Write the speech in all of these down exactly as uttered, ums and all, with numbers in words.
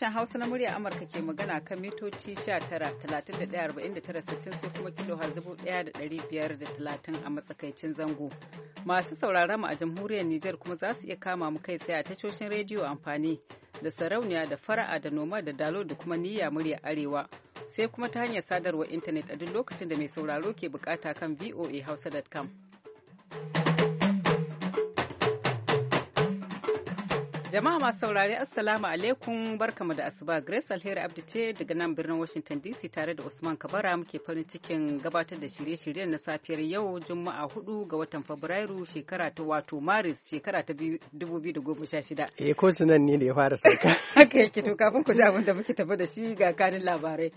Sashen Hausa na murya Amurka ke magana kan mitoci sha tara, talatin da ɗaya, arba'in da tara, sittin sai kuma kilo har dubu ɗaya da ɗari biyar da talatin a matsakaicin zango. Masu sauraron mu a jamhuriyar Nijar kuma za su iya kama mu kai tsaye a tashoshin rediyo amfani da sarauniya da fara'a da noma da dalo da kuma niyya murya arewa. Sai kuma ta hanyar sadarwar intanet a duk lokacin da mai sauraro ke bukata kan v o a hausa dot com. Jama'a masu saurare Assalamu alaikum barkamu da asuba. Grace Alheri Abdi ce daga nan birnin Washington D C tare da Usman Kabara muke farin cikin gabatar da shirye-shiryen na safiyar yau Juma'a hudu ga watan Fabrairu shekara ta wato Maris shekara ta dubu biyu da goma sha shida. Eh ko sunan ne da ya fara sauka. Haka yake to kafin ku ji abin da muke tafi da shi ga kanin labarai.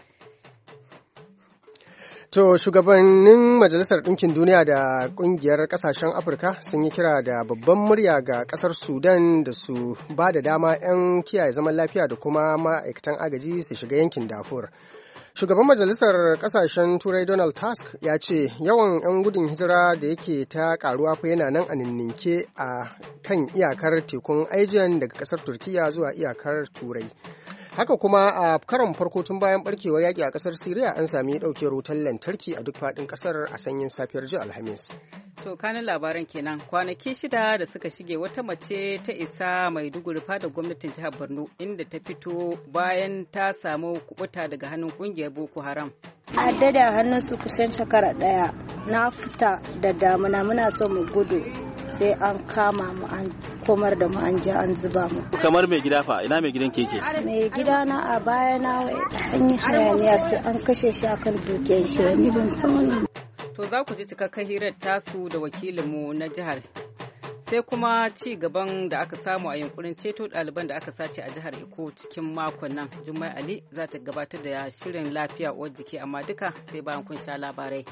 To shugabannin Majalisar Ɗinkin Duniya da ƙungiyar ƙasashen Afirka sun yi kira da babban murya ga ƙasar Sudan da su ba da dama 'yan kiyaye zaman lafiya da kuma ma'aikatan agaji su shiga yankin Darfur. Shugaban Majalisar Ƙasashen Turai Donald Tusk ya ce yawan 'yan gudun hijira da yake ta ƙaruwa fa yana nan a ninninke a kan iyakar tekun Aegean daga ƙasar Turkiya zuwa iyakar Turai. Haka kuma a karon farko tun bayan barkewar yaƙi a ƙasar Siriya an sami ɗaukewar wutar lantarki a duk faɗin ƙasar a sanyin safiyar jiya Alhamis. To kanin labaran kenan kwanaki shida da suka shige wata mace ta isa Maiduguri fadar gwamnatin jihar Borno inda ta fito bayan ta samu kubuta daga hannun ƙungiyar Boko Haram. A dada hannun su kusan shekara ɗaya na fita da damuna muna so mu gudu sai an kama mu an komar da mu an je an zuba mu. Kamar mai gida fa ina mai gidan keke? Mai gida na a baya na an yi hayaniya sai an kashe shi akan dukiyar shi wani ban san wani. To za ku ji cikakken hirar tasu da wakilinmu na jihar. Sai kuma ci gaban da aka samu a yunkurin ceto ɗaliban da aka sace a jihar Iko cikin makon nan. Jummai Ali za ta gabatar da shirin lafiya uwar jiki amma duka sai bayan kun sha labarai.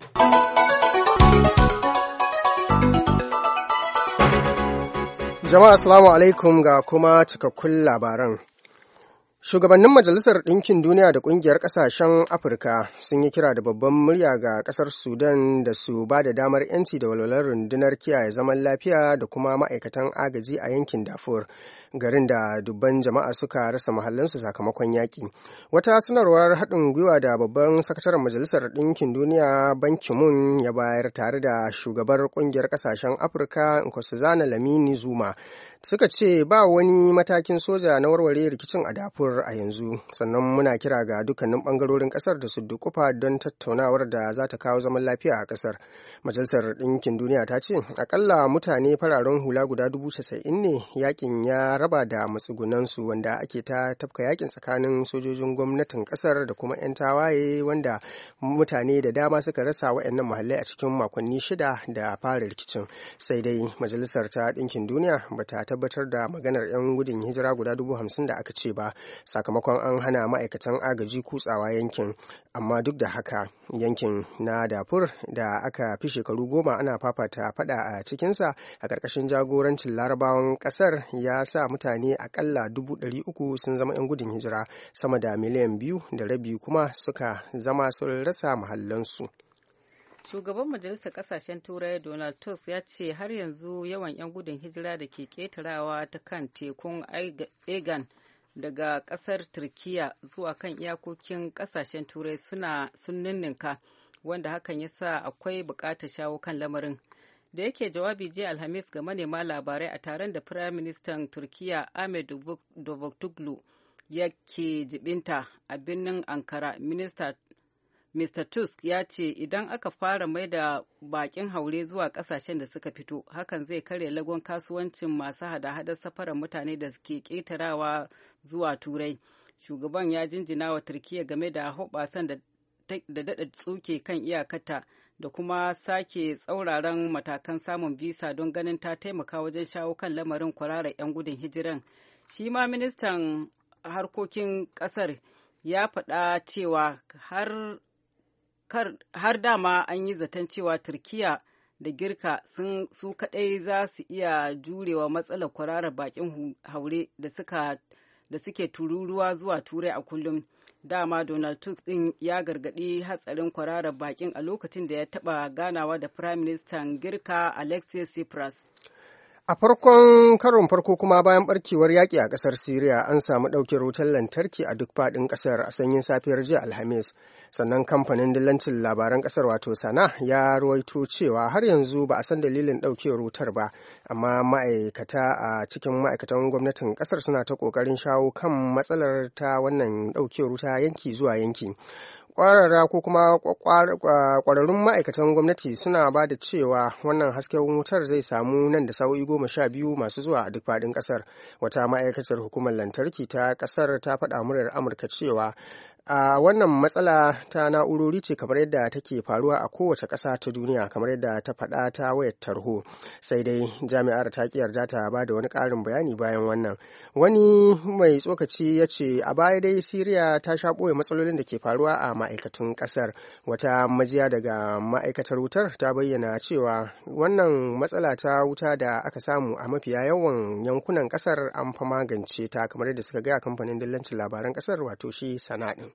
Jama'a assalamu alaikum ga kuma cikakkun labaran. Shugabannin Majalisar Ɗinkin Duniya da Ƙungiyar Ƙasashen Afirka sun yi kira da babban murya ga ƙasar Sudan da su ba da damar 'yanci da walwalar rundunar kiyaye zaman lafiya da kuma ma'aikatan agaji a yankin Darfur, garin da dubban jama'a suka rasa mahallansu sakamakon yaƙi. Wata sanarwar haɗin gwiwa da babban sakataren Majalisar Ɗinkin Duniya Ban Ki-moon ya bayar tare da shugabar Ƙungiyar Ƙasashen Afirka Nkosazana Lamini Zuma suka ce ba wani matakin soja na warware rikicin a Darfur a yanzu, sannan muna kira ga dukkanin bangarorin kasar da su dukufa don tattaunawar da za ta kawo zaman lafiya a kasar. Majalisar Ɗinkin Duniya ta ce akalla mutane fararen hula guda dubu casa'in ne yakin ya raba da matsugunansu wanda ake ta tafka yakin tsakanin sojojin gwamnatin kasar da kuma 'yan tawaye wanda mutane da dama suka rasa waɗannan mahallai a cikin makonni shida da fara rikicin. Sai dai Majalisar ta Ɗinkin Duniya bata tabbatar da maganar 'yan gudun hijira guda dubu hamsin da aka ce ba sakamakon an hana ma'aikatan agaji kutsawa yankin, amma duk da haka yankin na Darfur da aka fi shekaru goma ana fafata fada a cikinsa a ƙarƙashin jagorancin larabawan ƙasar ya sa mutane akalla dubu ɗari uku sun zama 'yan gudun hijira, sama da miliyan biyu da rabi kuma suka zama sun rasa mahallansu. Shugaban Majalisar Ƙasashen Turai Donald Tusk ya ce har yanzu yawan 'yan gudun hijira da ke ƙetarawa ta kan tekun Aegean daga ƙasar Turkiya zuwa kan iyakokin ƙasashen Turai suna sun ninninka, wanda hakan ya sa akwai buƙatar shawo kan lamarin. Da yake jawabi jiya Alhamis ga manema labarai a taron da Firayim Ministan Turkiya Ahmet Davutoglu yake jibinta a birnin Ankara, Minista Mister Tusk ya ce idan aka fara mai da bakin haure zuwa kasashen da suka fito, hakan zai karya lagon kasuwancin masu hada-hadar safarar mutane da suke ƙetarawa zuwa Turai. Shugaban ya jinjina wa Turkiyya game da hoɓasan da daɗa tsuke kan iyakata da kuma sake tsauraran matakan samun bisa don ganin ta taimaka wajen shawo kan lamarin kwararar 'yan gudun hijiran. Shi ma ministan harkokin ƙasar ya faɗa cewa har har dama an yi zaton cewa Turkiya da Girka sun su kadai za su iya jurewa matsalar kwararar bakin haure da suka da suke tururuwa zuwa Turai a kullum. Dama Donald Tusk din ya gargadi hatsarin kwararar bakin a lokacin da ya taba ganawa da Prime Minister Girka Alexis Tsipras. A farkon karon farko kuma bayan barkewar yaƙi a ƙasar Siriya an samu ɗauke wutar lantarki a duk faɗin ƙasar a sanyin safiyar jiya Alhamis. Sannan kamfanin dillancin labaran ƙasar wato Sana ya ruwaito cewa har yanzu ba a san dalilin ɗaukewar wutar ba, amma ma'aikata a cikin ma'aikatan gwamnatin ƙasar suna ta ƙoƙarin shawo kan matsalar ta wannan ɗaukewar wuta yanki zuwa yanki. Kwararra ko kuma kwararrun ma'aikatan gwamnati suna ba da cewa wannan hasken wutar zai samu nan da sa'o'i goma sha biyu masu zuwa a duk faɗin ƙasar. Wata ma'aikatar hukumar lantarki ta ƙasar ta faɗa muryar Amurka cewa a wannan matsala ta na'urori ce kamar yadda take faruwa a kowace ƙasa ta duniya, kamar yadda ta faɗa ta wayar tarho, sai dai jami'ar ta ƙi yarda ta ba da wani ƙarin bayani bayan wannan. Wani mai tsokaci ya ce a baya dai Siriya ta sha ɓoye matsalolin da ke faruwa a ma'aikatun ƙasar. Wata majiya daga ma'aikatar wutar ta bayyana cewa wannan matsala ta wuta da aka samu a mafiya yawan yankunan ƙasar an fa magance ta, kamar yadda suka gaya kamfanin dillancin labaran ƙasar wato shi Sana ɗin.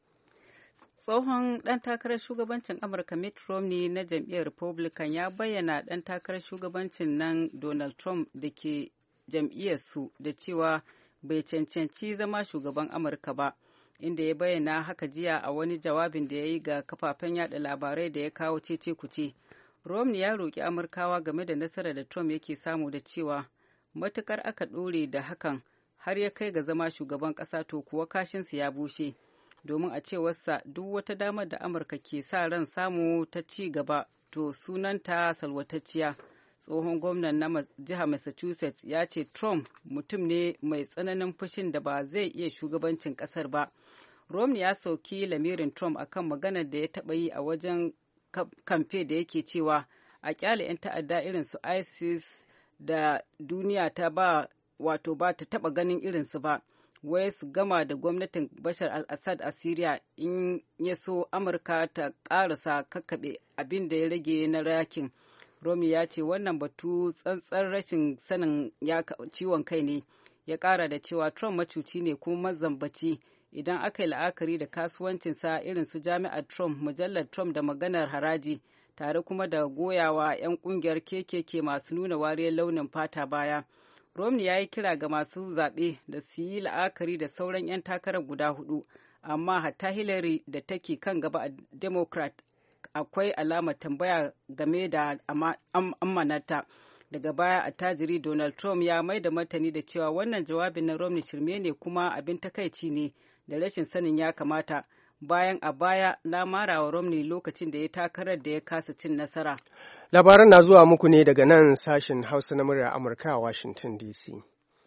Tsohon ɗan takarar shugabancin Amurka Mitt Romney na jam'iyyar Republican ya bayyana ɗan takarar shugabancin nan Donald Trump da ke jam'iyyarsu da cewa bai cancanci zama shugaban Amurka ba, inda ya bayyana haka jiya a wani jawabin da ya yi ga kafafen yada labarai da ya kawo cece-kuce. Romney ya roƙi Amurkawa game da nasarar da Trump yake samu da cewa matukar aka ɗore da hakan har ya kai ga zama shugaban ƙasa to kuwa kashinsu ya bushe. Domin a cewarsa duk wata damar da Amurka ke sa ran samu ta ci gaba to sunanta salwatacciya. Tsohon gwamnan na jihar Massachusetts ya ce Trump mutum ne mai tsananin fushin da ba zai iya shugabancin kasar ba. Romney ya sauki lamirin Trump akan maganar da ya taɓa yi a wajen kamfe da yake cewa a kyale 'yan ta'adda irin su ISIS da duniya ta ba wato ba ta taɓa ganin irinsu ba. Wai su gama da gwamnatin Bashar al-Assad a Syria in ya so Amurka ta ƙarasa kakkaɓe abin da ya rage na rakin. Romi ya ce wannan batu tsantsar rashin sanin ciwon kai ne. Ya ƙara da cewa Trump macuci ne kuma mazambaci idan aka yi la'akari da kasuwancinsa irin su jami'ar Trump, mujallar Trump da maganar haraji, tare kuma da goyawa 'yan ƙungiyar K K K masu nuna wariyar launin fata baya. Romney ya yi kira ga masu zaɓe da su yi la'akari da sauran 'yan takarar guda hudu, amma hatta Hillary da take kan gaba a Democrat akwai alamar tambaya game da amanata. Daga baya attajiri Donald Trump ya mai da martani da cewa wannan jawabin na Romney shirme ne kuma abin takaici ne da rashin sanin ya kamata. Bayan a baya na mara wa Romney lokacin da ya takarar da ya kasa cin nasara. Labaran na zuwa muku ne daga nan sashen Hausa na murya Amurka a Washington D C.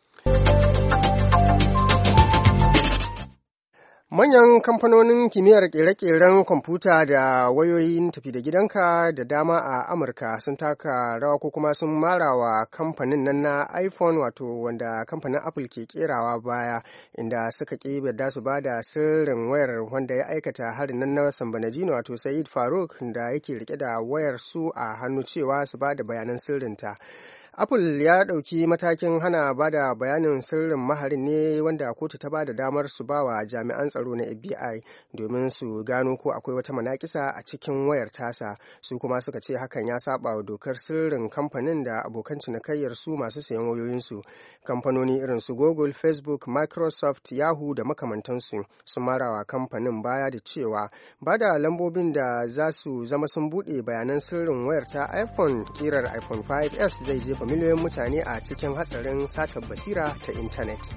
Manyan kamfanonin kimiyyar ƙere-ƙeren kwamfuta da wayoyin tafi da gidanka da dama a Amurka sun taka rawa ko kuma sun mara wa kamfanin nan na iPhone, wato wanda kamfanin Apple ke kerawa baya, inda suka ƙi yarda su ba da sirrin wayar wanda ya aikata harin nan na Sambanajino wato Said Faruk da yake rike da wayar su a hannu cewa su ba da bayanan sirrinta. Apple ya ɗauki matakin hana ba da bayanin sirrin maharin ne wanda kotu ta ba da damar su ba wa jami'an tsaro na F B I domin su gano ko akwai wata manakisa a cikin wayar tasa. Su kuma suka ce hakan ya saba wa dokar sirrin kamfanin da abokan cinikayyar su masu sayan wayoyinsu. Kamfanoni irin su Google, Facebook, Microsoft, Yahoo da makamantansu sun marawa kamfanin baya da cewa ba da lambobin da za su zama sun buɗe bayanan sirrin wayar ta iPhone kirar iPhone five S zai jefa miliyoyin mutane a cikin hatsarin satar basira ta intanet.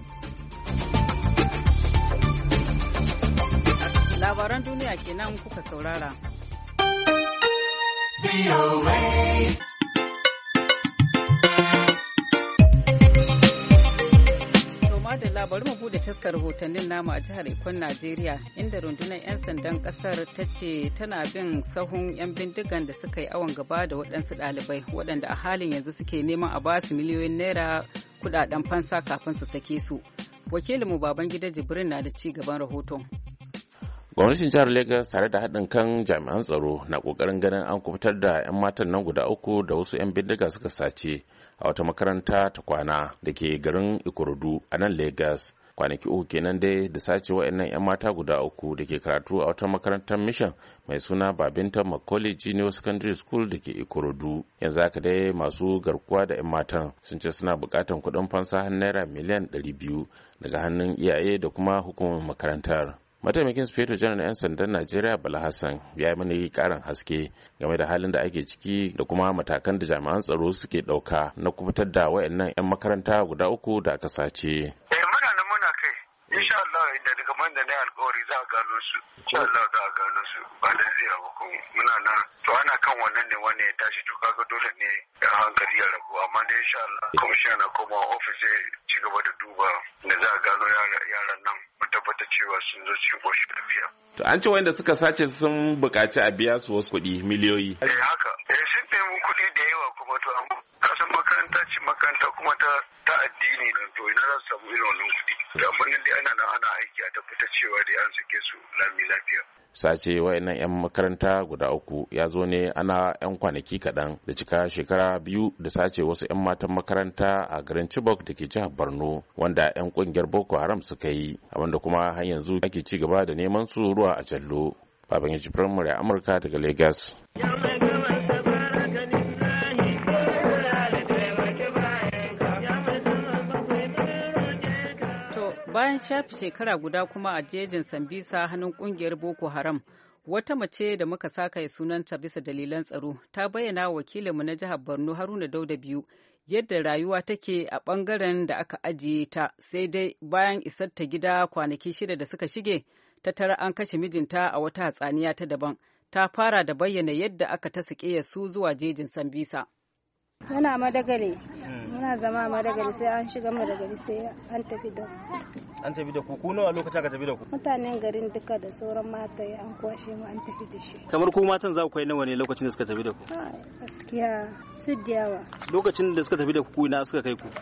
Labaran duniya kenan kuka saurara. da labarin mu bude taskar rahotannin namu a jihar Ikon Najeriya, inda rundunar 'yan sandan kasar ta ce tana bin sahun 'yan bindigan da suka yi awon gaba da waɗansu ɗalibai waɗanda a halin yanzu suke neman a ba su miliyoyin naira kuɗaɗen fansa kafin su sake su. Wakilinmu Babangida Jibrin na da ci gaban rahoton. Gwamnatin jihar Lagos tare da haɗin kan jami'an tsaro na ƙoƙarin ganin an kubutar da 'yan matan nan guda uku da wasu 'yan bindiga suka sace a wata makaranta ta kwana da ke garin Ikorodu a nan Lagos. kwanaki uku kenan dai da sace wa'annan 'yan mata guda uku da ke karatu a wata makarantar mission mai suna Babinta Macaulay Junior Secondary School da ke Ikorodu. Yanzu haka dai masu garkuwa da 'yan matan sun ce suna bukatan kuɗin fansa har naira miliyan ɗari biyu daga hannun iyaye da kuma hukumar makarantar. Mataimakin Sufeto Janar 'yan sandan Najeriya Bala Hassan ya yi mani karin haske game da halin da ake ciki da kuma matakan da jami'an tsaro suke ɗauka na kubutar da wayannan 'yan makaranta guda uku da aka sace. Eh muna nan muna kai. Insha Allah inda daga man da na alƙawari za a gano su. Insha Allah za a gano su. Ba da zai ba kuma muna nan. To ana kan wannan ne wanda ya tashi to kaga dole ne ya hankali ya rabu amma da insha Allah kwamishin na koma ofis zai ci gaba da duba da za a gano yaran nan. Tabbata cewa sun zo cikin ƙoshin tafiya. To an ce wanda suka sace sun buƙaci a biya su wasu kuɗi miliyoyi. Eh haka. Eh sun nemi kuɗi da yawa kuma to amma kasan makaranta ce makaranta kuma ta ta addini da to ina za su samu irin wannan kuɗi. Da amma nan dai ana nan ana aiki a tabbatar cewa dai an sake su lami lafiya. Sace wayannan 'yan makaranta guda uku ya zo ne ana 'yan kwanaki kaɗan da cika shekara biyu da sace wasu 'yan matan makaranta a garin Chibok da ke jihar Borno wanda 'yan ƙungiyar Boko Haram suka yi abinda kuma har yanzu ake ci gaba da neman su ruwa a jallo. Babangeji Firamare Amurka daga Lagos. Bayan shafi shekara guda kuma a jejin Sambisa hannun kungiyar Boko Haram, wata mace da muka saka sunanta bisa dalilan tsaro ta bayyana wakilinmu na jihar Borno Haruna Dauda biyu yadda rayuwa take a bangaren da aka ajiye ta, sai dai bayan isar ta gida kwanaki shida da suka shige ta tara an kashe mijinta a wata hatsaniya ta daban. Ta fara da bayyana yadda aka ta sike su zuwa jejin Sambisa. Muna Madagali, muna zama Madagali sai an shiga Madagali sai an tafi da An tafi da ku, ku nawa lokacin aka tafi da ku? Mutanen garin duka da sauran mata an kwashe mu an tafi da shi. Kamar ku matan za ku kai nawa ne lokacin da suka tafi da ku? Gaskiya su diyawa. Lokacin da suka tafi da ku ina suka kai ku?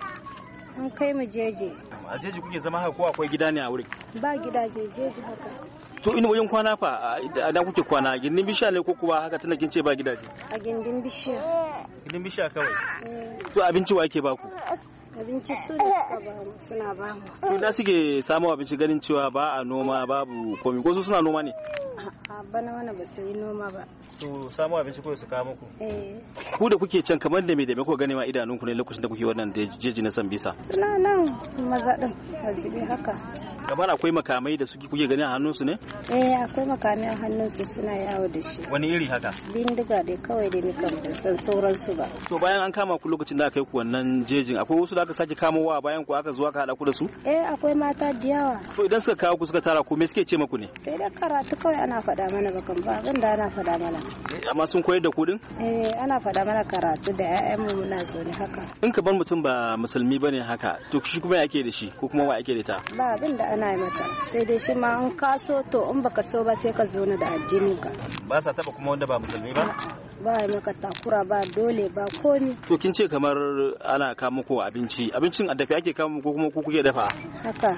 An kai mu jeje. A jeji kuke zama haka ko akwai gida ne a wurin? Ba gidaje jeji haka. To ina wajen kwana fa da kuke kwana gindin bishiya ne ko kuwa haka tana kin ce ba gidaje? A gindin bishiya. Gindin bishiya kawai. To abinci wa yake baku? Abinci su da suka ba mu suna ba mu. To da suke samu abinci ganin cewa ba a noma babu komai ko su suna noma ne? A bana wani ba su yi noma ba. To samu abinci ko su kawo muku? Eh. Ku da kuke can kamar da me da me ko gane ma idanunku ne lokacin da kuke wannan jeji na Sambisa? Suna nan maza din azibi haka. Kamar akwai makamai da suke kuke gani a hannunsu ne? Eh akwai makamai a hannunsu suna yawo da shi. Wani iri haka? Bindiga dai kawai da ni kam da san sauransu ba. To bayan an kama ku lokacin da aka kai ku wannan jejin akwai wasu da aka sake kamowa bayan ku aka zo aka hada ku da su? Eh akwai mata da yawa. To idan suka kawo ku suka tara ku me suke ce maku ne? Sai da karatu kawai ana faɗa mana bakan ba abin da ana faɗa mana. Amma sun koyar da ku din? Eh ana faɗa mana karatu da ƴaƴanmu muna so ne haka. In ka bar mutum ba musulmi bane haka to shi kuma yake da shi ko kuma wa yake da ta? Ba abin da ana yi mata sai dai shi ma in ka so to in baka so ba sai ka zo da addinin ka. Ba sa taba kuma wanda ba musulmi ba? Ba yi maka takura ba dole ba komi. To kin ce kamar ana kawo muku abinci abincin a dafe ake kawo muku ko kuma ku kuke dafa? Haka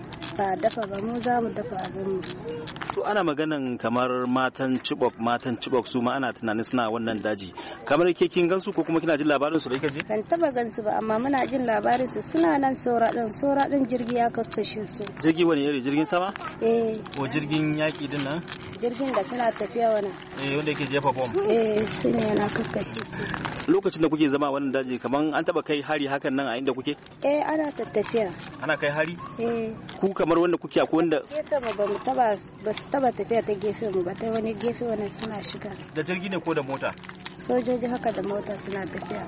ba dafa ba mu za mu dafa abin mu. To ana maganan kamar matan Chibok matan Chibok su ma ana tunanin suna wannan daji kamar ke kin gansu ko kuma kina jin labarin su da kike ji? Ban taba gansu ba amma muna jin labarin su suna nan sora din sora din jirgi ya kakkashe su. Jirgi wani iri jirgin sama? Eh. Ko jirgin yaki din nan? Jirgin da suna tafiya wana. Eh wanda yake jefa bomb. Eh su ne yana kakkashe su. Lokacin da kuke zama wannan daji kaman an taba kai hari hakan nan a inda kuke? Eh ana tattafiya. Ana kai hari? Eh. Ku kamar wanda kuke akwai wanda gefe ba mu taba ba su taba tafiya ta gefe mu ba ta wani gefe wani suna shiga. Da jirgi ne ko da mota? Sojoji haka da mota suna tafiya.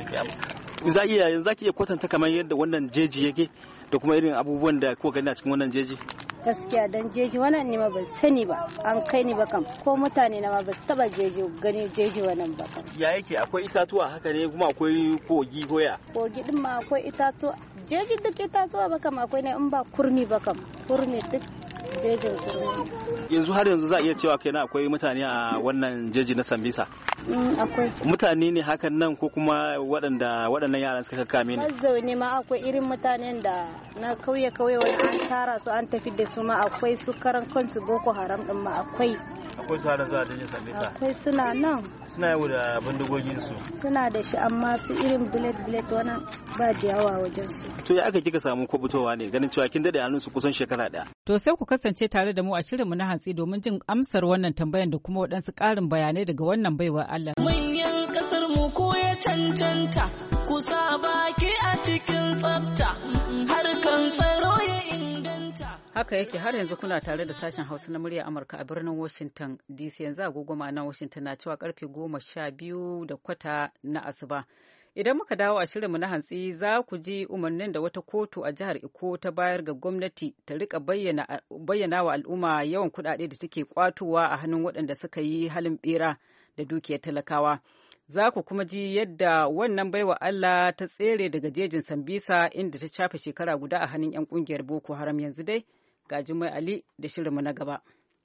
Za iya yanzu zaki iya kwatanta kamar yadda wannan jeji yake da kuma irin abubuwan da kuka gani a cikin wannan jeji? Gaskiya dan jeji wannan ne ma ban sani ba an kai ni ba kam ko mutane na ma ba su taba jeji gani jeji wannan ba kam. Ya yake akwai itatuwa haka ne kuma akwai kogi goya? Kogi din ma akwai itatuwa jeji duk itatuwa ba kam akwai ne in ba kurmi ba kam kurmi duk jejin kurmi. Yanzu har yanzu za a iya cewa kenan akwai mutane a wannan jeji na Sambisa? Akwai. Mutane ne hakan nan ko kuma waɗanda waɗannan yaran suka kame ne? Mazaune ma akwai irin mutanen da na kauye kauye wani an tara su an tafi da su ma akwai su karan kansu Boko Haram din ma akwai akwai su har zuwa dajin Sambisa akwai suna nan suna yawo da bindigogin su suna da shi amma su irin bullet bullet wannan ba da yawa wajen su to ya aka kika samu kwabitowa ne ganin cewa kin dade hannun su kusan shekara daya to sai ku kasance tare da mu a shirin mu na hantsi domin jin amsar wannan tambayan da kuma waɗansu ƙarin bayanai daga wannan baiwa Allah manyan kasar mu ko ya cancanta ku sa baki a cikin tsafta harkan tsaro ya inganta. Haka yake har yanzu kuna tare da sashen Hausa na murya Amurka a birnin Washington D C yanzu agogo na Washington na cewa karfe goma sha biyu da kwata na asuba. Idan muka dawo a shirinmu na hantsi za ku ji umarnin da wata kotu a jihar Iko ta bayar ga gwamnati ta rika bayyana, bayyana wa al'umma yawan kuɗaɗe da take kwatowa a hannun waɗanda suka yi halin bera da dukiyar talakawa. Za ku kuma ji yadda wannan baiwa Allah ta tsere daga jejin Sambisa inda ta shafe shekara guda a hannun 'yan kungiyar Boko Haram yanzu dai ga Jummai Ali da shirinmu na gaba.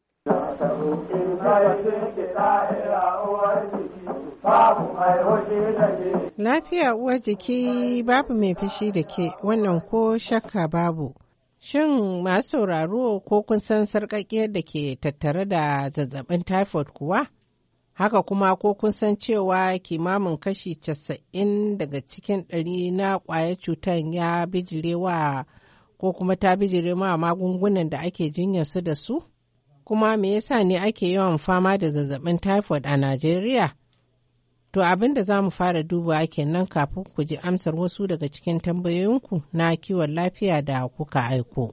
Lafiya uwar jiki babu mai fushi da ke wannan ko shakka babu. Shin masu sauraro ko kun san sarƙaƙiyar da ke tattare da zazzabin typhoid kuwa? Haka kuma ko kun san cewa kimamin kashi casa'in daga cikin ɗari na ƙwayar cutar ya bijirewa ko kuma ta bijire ma magungunan da ake jinyar su da su? Kuma me yasa ne ake yawan fama da zazzabin typhoid a Najeriya? To abin da za mu fara dubawa kenan kafin ku ji amsar wasu daga cikin tambayoyinku na kiwon lafiya da kuka aiko.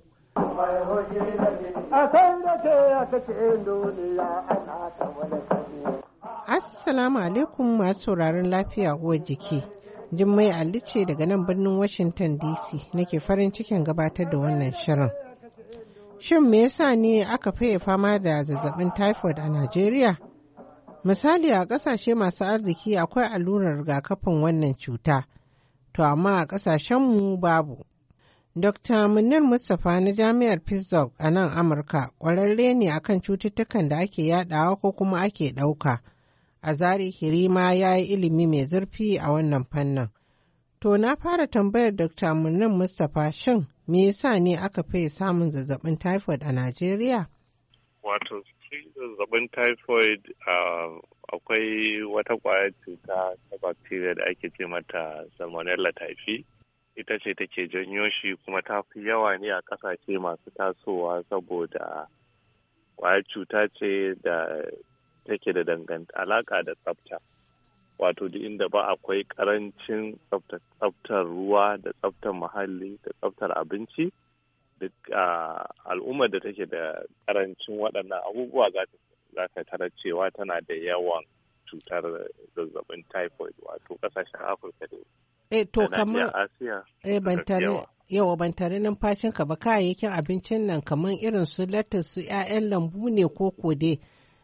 Assalamu alaikum masu sauraron lafiya uwar jiki. Jummai Ali ce daga nan birnin Washington D C nake farin cikin gabatar da wannan shirin. Shin me yasa ne aka faye fama da zazzabin typhoid a Najeriya? Misali a ƙasashe masu arziki akwai allurar rigakafin wannan cuta, to amma a ƙasashenmu babu. Dokta Munir Mustapha na Jami'ar Pittsburgh a nan Amurka ƙwararre ne akan cututtukan da ake yadawa ko kuma ake ɗauka. A zahiri ma ya yi ilimi mai zurfi a wannan fannin. To na fara tambayar Dokta Munir Mustapha shin me yasa ne aka fiye samun zazzabin typhoid a Najeriya? Wato zazzabin typhoid akwai wata ƙwayar cuta ta bacteria da ake ce mata Salmonella typhi. Ita ce take janyo shi kuma ta fi yawa ne a ƙasashe masu tasowa saboda ƙwayar cuta ce da take da danganta alaƙa da tsafta. Wato duk inda ba akwai ƙarancin tsaftar ruwa da tsaftar muhalli da tsaftar abinci, duk al'ummar da take da ƙarancin waɗannan abubuwa za ta tarar cewa tana da yawan cutar zazzabin typhoid wato ƙasashen Afirka da E to kamar e ban tare yawa ban tare numfashinka ba kayayyakin abincin nan kamar irin su lettuce su 'ya'yan lambu ne ko kode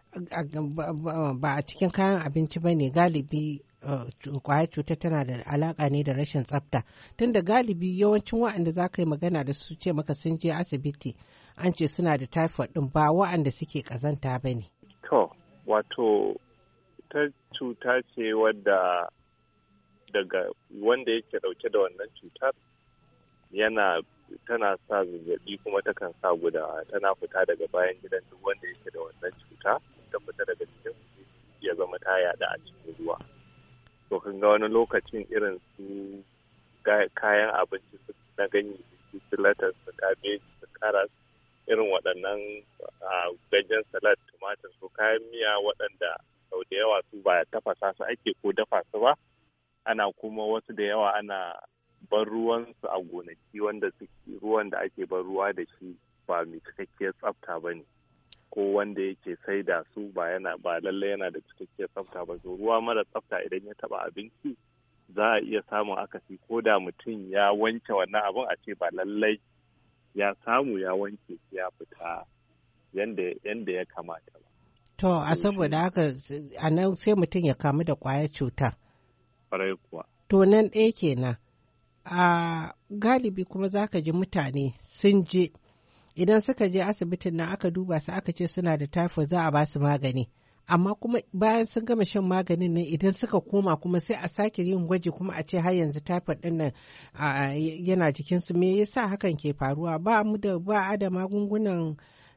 ba a cikin kayan abinci ba ne galibi kwayar cuta tana da alaka ne da rashin tsafta tunda galibi yawancin wa'anda za ka yi magana da su ce maka sun je asibiti an ce suna da typhoid din ba wa'anda suke kazanta ba ne. To wato ta cuta ce wadda daga wanda yake dauke da wannan cutar yana tana sa zazzabi kuma takan sa gudawa tana fita daga bayan gidan duk wanda yake da wannan cuta ta fita daga cikin ya zama ta yada a cikin ruwa to kan ga wani lokacin irin su kayan abinci su na ganye su latas su kabeji su karas irin waɗannan gajen salad tumatir su kayan miya waɗanda sau da yawa su ba tafasa su ake ko dafa su ba ana kuma wasu da yawa ana ban ruwansu a gonaki wanda suke ruwan da ake ban ruwa da shi ba mai cikakkiyar tsafta ba ne ko wanda yake sai da su ba yana ba lallai yana da cikakkiyar tsafta ba so ruwa mara tsafta idan ya taba abinci za a iya samun akasi ko da mutum ya wanke wannan abin a ce ba lallai ya samu ya wanke ya fita yanda ya kamata ba. To a saboda haka a nan sai mutum ya kamu da ƙwayar cutar. Kwarai kuwa. To nan ɗaya kenan. A galibi kuma za ka ji mutane sun je idan suka je asibitin nan aka duba su aka ce suna da typhoid za a ba su magani amma kuma bayan sun gama shan maganin nan idan suka koma kuma sai a sake yin gwaji kuma a ce har yanzu typhoid din nan yana jikinsu me yasa hakan ke faruwa ba mu da ba a da magungunan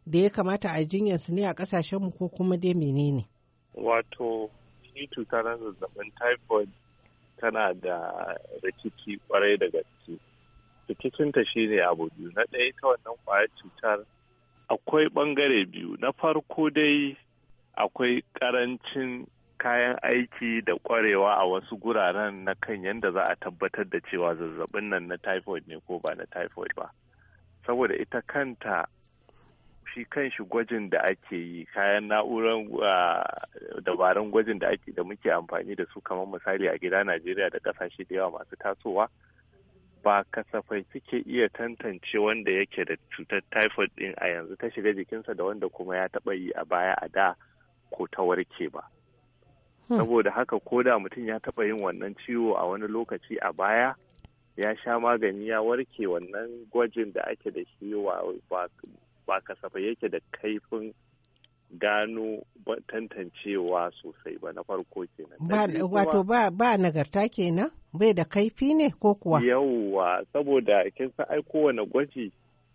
da ya kamata a jinyarsu ne a ƙasashenmu ko kuma dai menene? Wato, shi cutar zazzabin typhoid tana da rikici kwarai da gaske. Rikicinta shi ne abu biyu. Na ɗaya ta wannan ƙwayar cutar akwai ɓangare biyu. Na farko dai akwai ƙarancin kayan aiki da ƙwarewa a wasu guraren na kan yadda za a tabbatar da cewa zazzabin nan na typhoid ne ko ba na typhoid ba. Saboda ita kanta shi kan shi gwajin da ake yi, kayan na'urar dabarun gwajin da ake da muke amfani da su kamar misali a gida Najeriya da ƙasashe da yawa masu tasowa, ba kasafai suke iya tantance wanda yake da cutar typhoid din a yanzu ta shiga jikinsa da wanda kuma ya taɓa yi a baya a da ko ta warke ba. Saboda haka ko da mutum ya taɓa yin wannan ciwo a wani lokaci a baya ya sha magani ya warke, wannan gwajin da ake da shi ba kasafai yake da kaifin gano tantancewa sosai ba na farko kenan. Wato ba ba nagarta kenan? Bai da kaifi ne ko kuwa? Yawwa, saboda kin san ai kowane gwaji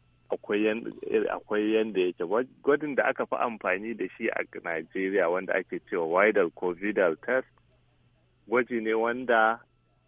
akwai yanda yake. Gwajin da aka fi amfani da shi a Najeriya wanda ake cewa Widal ko Vidal test, gwaji ne wanda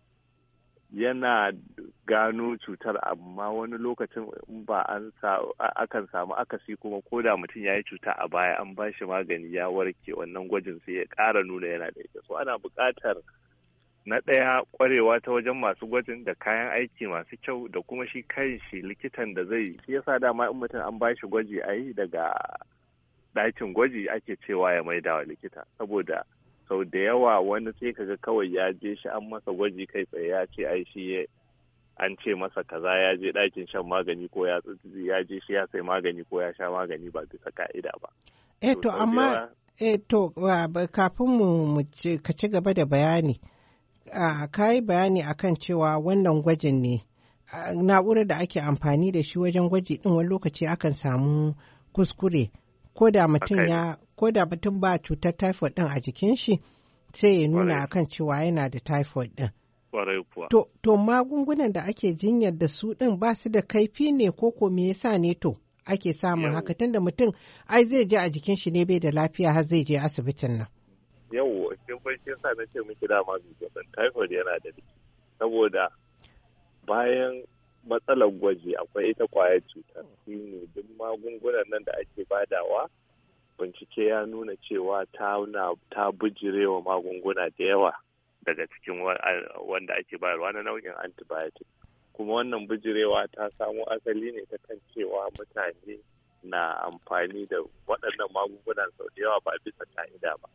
yana gano cutar, amma wani lokacin ba an akan samu akasi kuma ko da mutum ya yi cuta a baya an ba shi magani ya warke, wannan gwajin sai ya ƙara nuna yana da ita. So ana buƙatar na ɗaya ƙwarewa ta wajen masu gwajin da kayan aiki masu kyau da kuma shi kan shi likitan da zai shi yasa dama in mutum an ba shi gwaji a yi daga ɗakin gwaji ake cewa ya maida wa likita, saboda sau da yawa wani sai kaga kawai ya je shi an masa gwaji kai tsaye ya ce ai shi an ce masa kaza, ya je ɗakin shan magani ko ya ya je shi ya sai magani ko ya sha magani ba bisa ka'ida ba. Eh to amma eh to kafin mu ka ci gaba da bayani, ka yi bayani akan cewa wannan gwajin ne na'urar da ake amfani da shi wajen gwaji din wani lokaci akan samu kuskure ko da mutum ya ko da mutum ba cutar typhoid din a jikin shi sai ya nuna akan cewa yana da typhoid din. To, to magungunan da ake jinyar da su din ba su da kaifi ne ko ko me yasa ne to ake samun haka, tunda mutum ai zai je a jikin shi ne bai da lafiya har zai je asibitin nan. Yau, kin bai kin sa na ce miki dama zazzabin typhoid yana da liki, saboda bayan matsalar gwaji akwai ita kwayar cutar. Shi ne duk magungunan nan da ake badawa bincike ya nuna cewa ta ta bijirewa magunguna da yawa daga cikin wanda ake bayarwa na nau'in antibiotic. Kuma wannan bijirewa ta samo asali ne ta kan cewa mutane na amfani da waɗannan magungunan sau da yawa ba bisa ka'ida ba.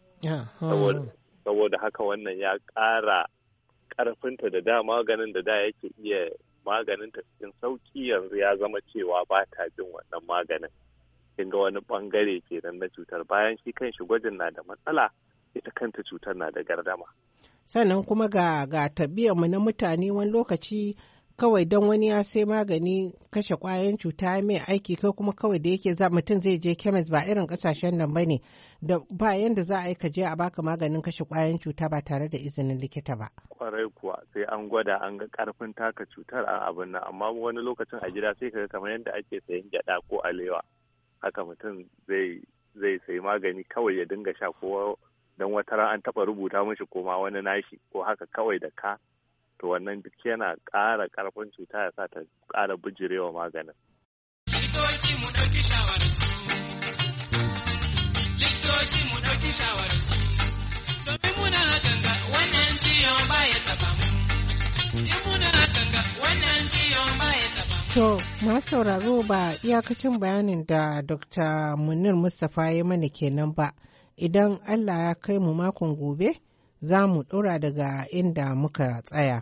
Saboda haka wannan ya ƙara ƙarfinta da da maganin da da yake iya maganinta cikin sauƙi yanzu ya zama cewa ba ta jin wannan maganin. Kin ga wani ɓangare kenan na cutar, bayan shi kan shi gwajin na da matsala, ita kanta cutar na da gardama. Sannan kuma ga ga mu na mutane wani lokaci kawai don wani ya sai magani kashe ƙwayoyin cuta mai aiki kai kuma kawai da yake za mutum zai je kemis ba irin ƙasashen nan ba ne da ba yanda za a yi ka je a baka maganin kashe ƙwayoyin cuta ba tare da izinin likita ba. Kwarai kuwa sai an gwada an ga ƙarfin taka cutar a abin nan, amma wani lokacin a gida sai ka ga kamar yadda ake sayan gyaɗa ko alewa haka mutum zai zai sayi magani kawai ya dinga sha ko don wata ran an taɓa rubuta mishi ko ma wani nashi ko haka kawai da ka, to wannan duk yana ƙara ƙarfin cuta ya sa ta ƙara bijirewa maganin. Likitoci mu ɗauki shawararsu, likitoci mu ɗauki shawararsu, domin muna ganga wannan ciwon ba ya taɓa mu, in muna ganga wannan ciwon ba ya taɓa mu. To, masu sauraro ba iyakacin bayanin da Dokta Munir Mustapha ya mana kenan ba, idan Allah ya kai mu makon gobe, za mu ɗora daga inda muka tsaya.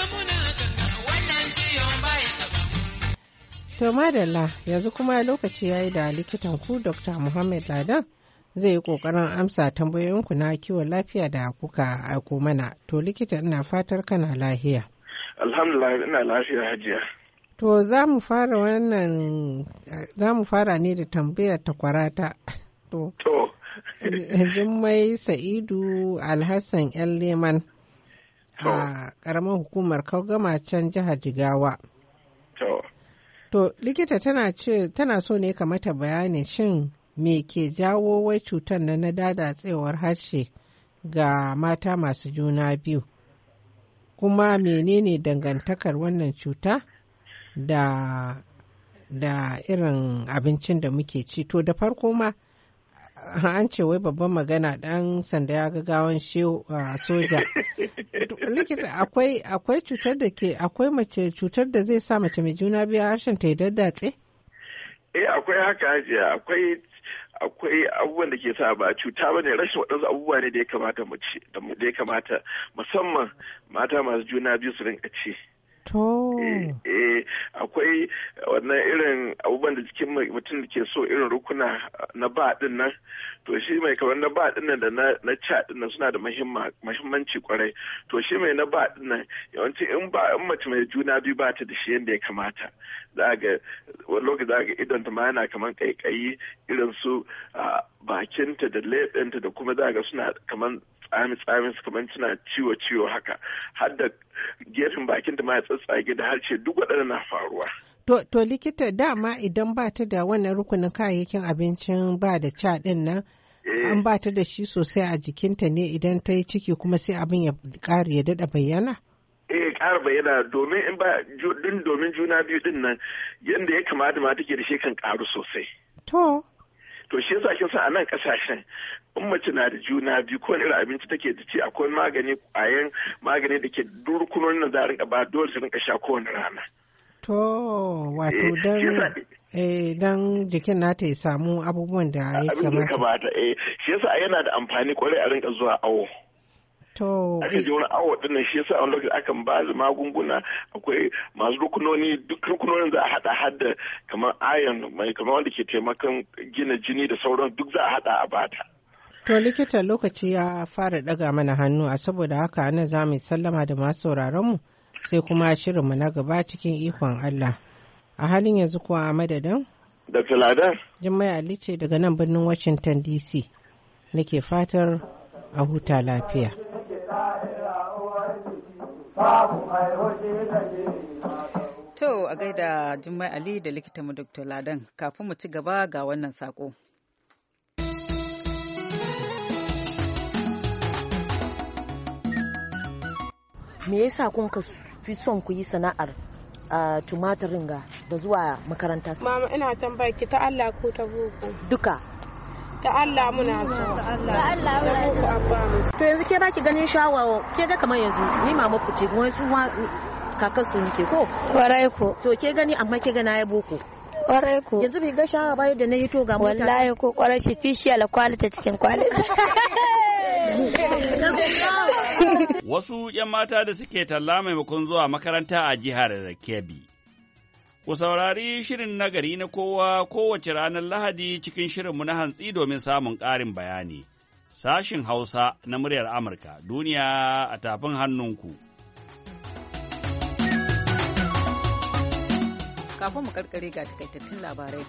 To madalla yanzu kuma lokaci ya yi da likitan ku Dokta Muhammad Ladan zai yi ƙoƙarin amsa tambayoyinku na kiwon lafiya da kuka aiko mana. To likita ina fatar kana lafiya. Alhamdulillah ina lafiya hajiya. To za mu fara wannan za mu fara ne da tambayar takwarata. To. To. Jummai Sa'idu Alhassan ‘yan Leman a ƙaramar hukumar Kaugama can jihar Jigawa. To likita tana ce tana so ne ka mata bayani shin me ke jawo wai cutar na na dadatsewar harshe ga mata masu juna biyu, kuma menene dangantakar wannan cuta da da irin abincin da muke ci. To da farko ma an ce wai babban magana dan sanda ya ga gawan soja. Likita akwai akwai cutar da ke akwai mace cutar da zai sa mace mai juna biyu harshen ta ya daddatse? Eh akwai haka hajiya, akwai akwai abubuwan da ke sa ba cuta bane, rashin waɗansu abubuwa ne da ya kamata mu ci da ya kamata musamman mata masu juna biyu su rinka ci. To. Eh, akwai wannan irin abubuwan da jikin mutum da ke so irin rukuna na ba din nan, to shi mai kamar na ba din nan da na ca din nan suna da muhimmanci kwarai. To shi mai na ba din nan yawanci in ba in mace mai juna biyu ba ta da shi yadda ya kamata, za ga wani lokaci za ga idon ta ma yana kamar kaikayi, irin su bakinta da leɓenta da kuma za ga suna kamar tsami-tsami kamar suna ciwo-ciwo haka, har da gefen bakin da ma ya tsatsage da harshe, duk waɗannan na faruwa. To, to likita dama idan ba ta da wannan rukunin kayayyakin abincin ba da ca ɗin nan, an ba ta da shi sosai a jikinta ne idan ta yi ciki kuma sai abin ya ƙara ya daɗa bayyana? Eh, ƙara bayyana domin in ba din domin juna biyu din nan yadda ya kamata ma take da shi kan ƙaru sosai. To. To shi yasa kin san a nan ƙasashen in mace na da juna biyu ko irin abinci take da ci akwai magani ƙwayan magani da ke durkunonin da za a rinka ba dole su rinka sha kowane rana. To wato dan eh dan jikin nata ya samu abubuwan da ya kamata. Abin da kamata eh shi yasa yana da amfani kwarai a rinka zuwa awo. To aka je wani awo din nan shi yasa a lokaci akan ba da magunguna, akwai masu rukunoni, duk rukunonin za a hada hadda kamar iron mai kamar wanda ke taimakon gina jini da sauran duk za a hada a bata. To likita lokaci ya fara daga mana hannu, a saboda haka ana za mu sallama da masu sauraron mu sai kuma shirinmu na gaba cikin ikon Allah. A halin yanzu kuwa a madadin? Doctor Ladan. Jummai Ali ce daga nan birnin Washington D C. Nake fatar a huta lafiya. To a gaida Jummai Ali da likitanmu Doctor Ladan, kafin mu ci gaba ga wannan sako. Me yasa kun ka fi son ku yi sana'ar uh, tumatirin ga da zuwa makaranta? Mama ina tambaya ki ta Allah ko ta boko? Duka. Ta Allah muna so. Ta Allah muna so abba mu. To yanzu ke baki ganin shawawa, ke ga kamar yanzu ni mama ku ce kuma su ma kakan su nike ko? Kwarai ko. To ke gani amma ke ga na ya boko. Kwarai ko. Yanzu bai ga shawa ba da na yi to ga mota. Wallahi ko kwarai shi official quality cikin quality. Wasu ‘yan mata da suke talla maimakon zuwa makaranta a jihar Kebbi. Ku saurari shirin nagari na kowa kowace ranar Lahadi cikin shirinmu na hantsi domin samun ƙarin bayani. Sashin Hausa na muryar Amurka, duniya a tafin hannunku. Kafin mu karkare ga takaitattun labarai.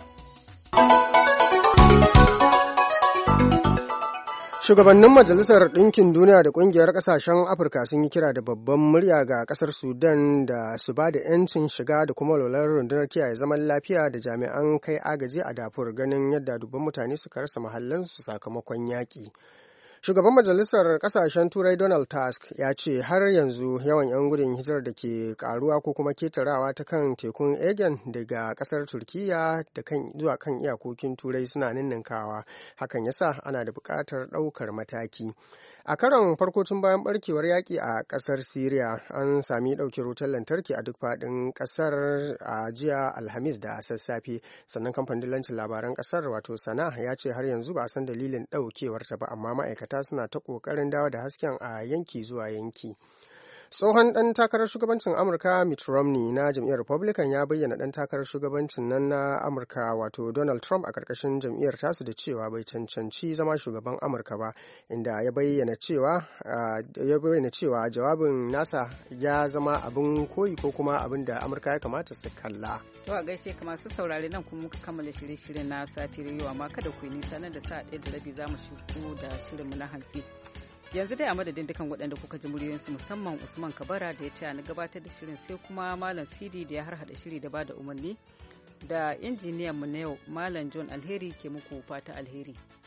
Shugabannin Majalisar Ɗinkin Duniya da Ƙungiyar Ƙasashen Afirka sun yi kira da babban murya ga ƙasar Sudan da su ba da 'yancin shiga da kuma walwalar rundunar kiyaye zaman lafiya da jami'an kai agaji a Darfur, ganin yadda dubban mutane suka rasa mahallansu sakamakon yaƙi. Shugaban Majalisar Ƙasashen Turai Donald Tusk ya ce har yanzu yawan 'yan gudun hijirar da ke karuwa ko kuma ketarawa ta kan tekun Aegean daga ƙasar Turkiyya da kan zuwa kan iyakokin Turai suna ninninkawa. Hakan yasa ana da buƙatar ɗaukar mataki. A karon farko tun bayan barkewar yaƙi a ƙasar Siriya, an sami ɗauke wutar lantarki a duk faɗin ƙasar a jiya Alhamis da sassafe. Sannan kamfanin dillancin labaran ƙasar wato Sana ya ce har yanzu ba a san dalilin ɗaukewarta ba, amma ma'aikata suna ta ƙoƙarin dawo da hasken a yanki zuwa yanki. Tsohon ɗan takarar shugabancin Amurka Mitt Romney na jam'iyyar Republican ya bayyana ɗan takarar shugabancin nan na Amurka wato Donald Trump a ƙarƙashin jam'iyyar tasu da cewa bai cancanci zama shugaban Amurka ba, inda ya bayyana cewa ya bayyana cewa jawabin nasa ya zama abin koyi ko kuma abin da Amurka ya kamata su kalla. To a gaishe ka masu saurare nan kuma muka kammala shirye-shiryen na safiyar yau, amma kada ku yi nisa nan da sa'a ɗaya da rabi za mu shigo da shirinmu na hantsi. yanzu dai a madadin dukan waɗanda kuka ji muryoyinsu musamman Usman Kabara da ya taya na gabatar da shirin sai kuma Malam Sidi da ya harhaɗa shiri da bada umarni da injiniyan mu na yau Malam John Alheri ke muku fata alheri.